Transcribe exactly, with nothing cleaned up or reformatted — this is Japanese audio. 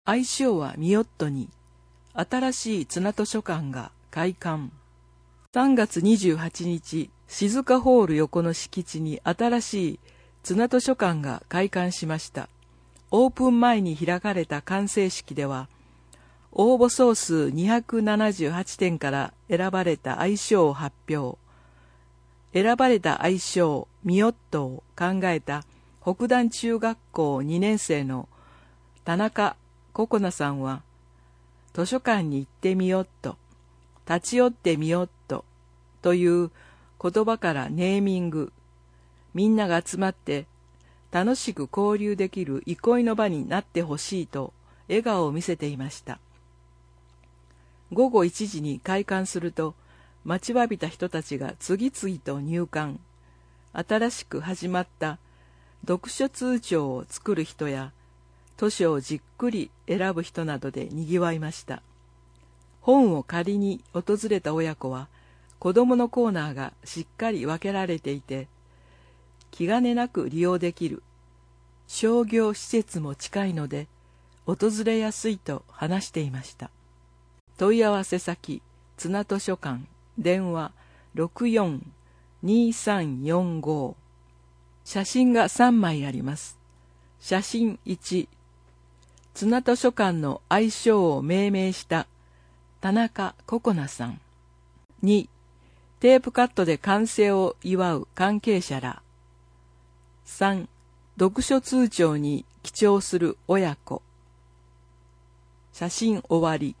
愛称はミヨットに新しい綱図書館が開館。さんがつにじゅうはちにち、静かホール横の敷地に新しい綱図書館が開館しました。オープン前に開かれた完成式では、応募総数にひゃくななじゅうはちてんから選ばれた愛称を発表。選ばれた愛称ミヨットを考えた北段中学校にねんせいの田中ココナさんは、図書館に行ってみよっと、立ち寄ってみよっとという言葉からネーミング、みんなが集まって楽しく交流できる憩いの場になってほしいと笑顔を見せていました。ごごいちじに開館すると、待ちわびた人たちが次々と入館。新しく始まった読書通帳を作る人や、図書をじっくり選ぶ人などでにぎわいました。本を借りに訪れた親子は、子供のコーナーがしっかり分けられていて、気兼ねなく利用できる。商業施設も近いので、訪れやすいと話していました。問い合わせ先、綱図書館、電話 ろくよん にさんよんご。写真がさんまいあります。写真いち、綱図書館の愛称を命名した田中ココナさん。に、テープカットで完成を祝う関係者ら。さん、読書通帳に記帳する親子。写真終わり。